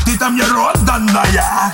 ты там нероданная.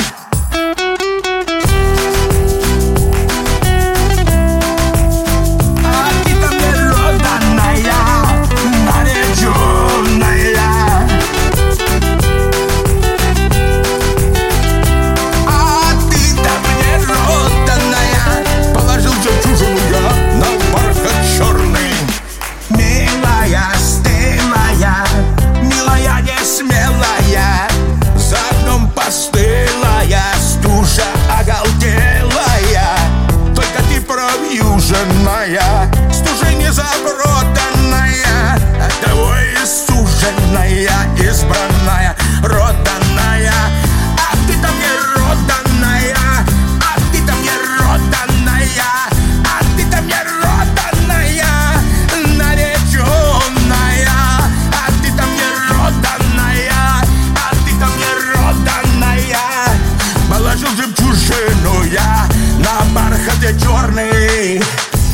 Смелая, за окном постылая, стужа оголтелая. Только ты пробьюженная, стужей не заброданная, оттого и суженная, избранная, роданная. А ты там не роданная, а ты там не роданная, а ты там не роданная, нареченная, а ты там не роданная. Положил жемчужину я на бархате черный.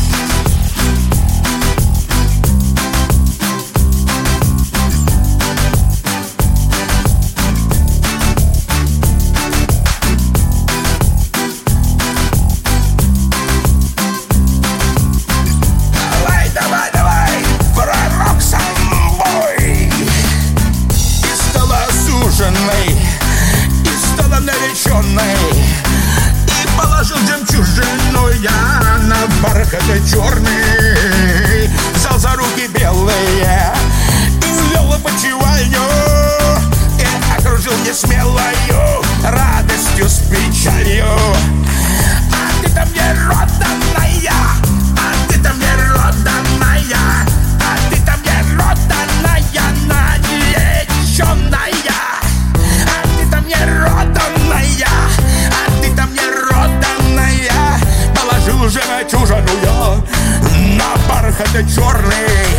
Давай, давай, давай, пророк самбой. И стала суженой, нареченной, и положил жемчужину я на бархате черный. Взял за руки белые и увел в опочивальню, и окружил несмелою радостью с печалью. А ты там не роданная, а ты там не роданная, а ты там не роданная, нареченная. Жемчужину на бархате черный.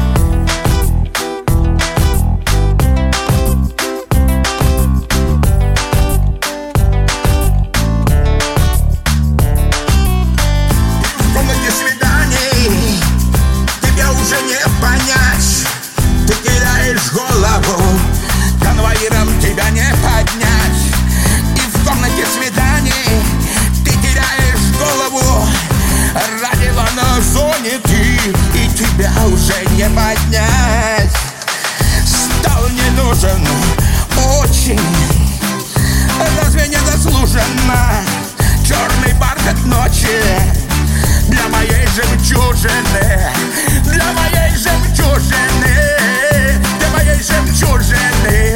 В комнате свиданий тебя уже не понять, ты теряешь голову, конвоиром тебя не поднять. И в комнате свиданий ты теряешь голову, родила на зоне ты, и тебя уже не поднять. Стал не нужен очень, разве не заслуженно, черный бархат ночи для моей жемчужины, для моей жемчужины, для моей жемчужины.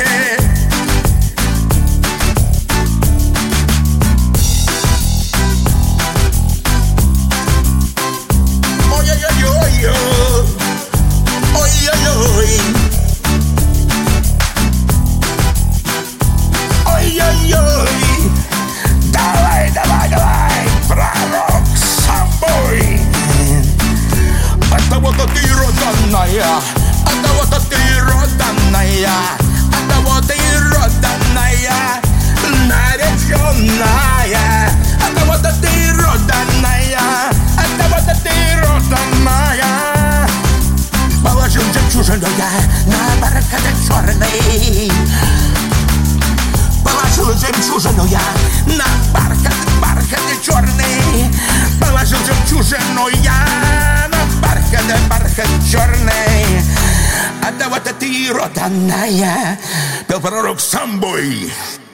Давай, давай, давай, пророк самбой. От того-то ты роданная, от того-то ты роданная, от того-то и роданная, нареченная. От того-то ты роданная, от того-то ты роданная. Положил жемчужину я на бархате черный. Положил жемчужину я на бархате черный. Положил жемчужину я на бархат черный. От того-то ты роданная, пел пророк самбой.